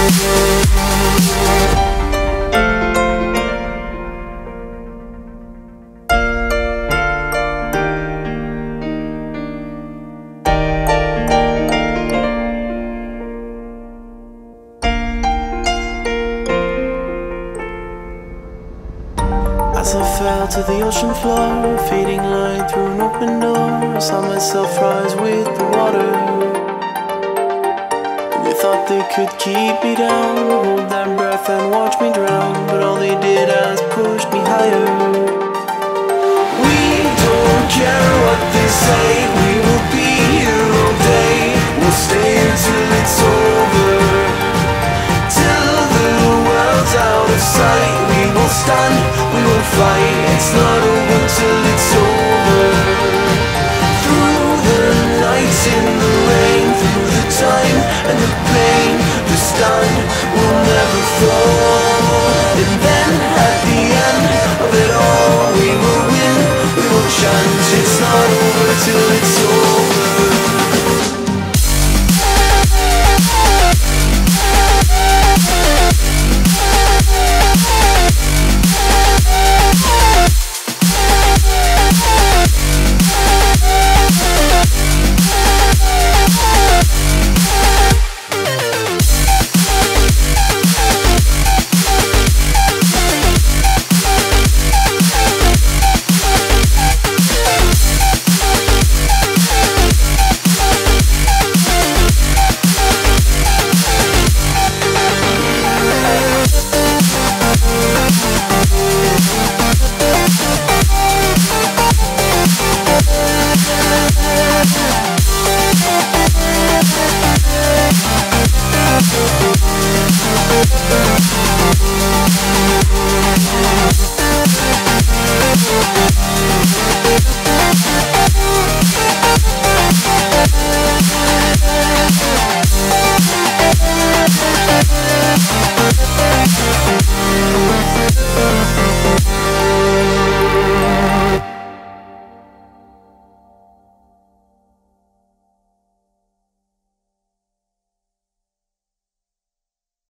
As I fell to the ocean floor, fading light through an open door, I saw myself rise with the water. They thought they could keep me down, hold their breath and watch me drown, but all they did was push me higher. We don't care what they say, we will be here all day. We'll stay until it's over, till the world's out of sight. We will stand, we will fight, it's not over till it's over. Through the nights in the rain, through the time and the pain, the stand will never fall. And then at the end of it all, we will win, we will chant, it's not over till it's over. We'll be right back.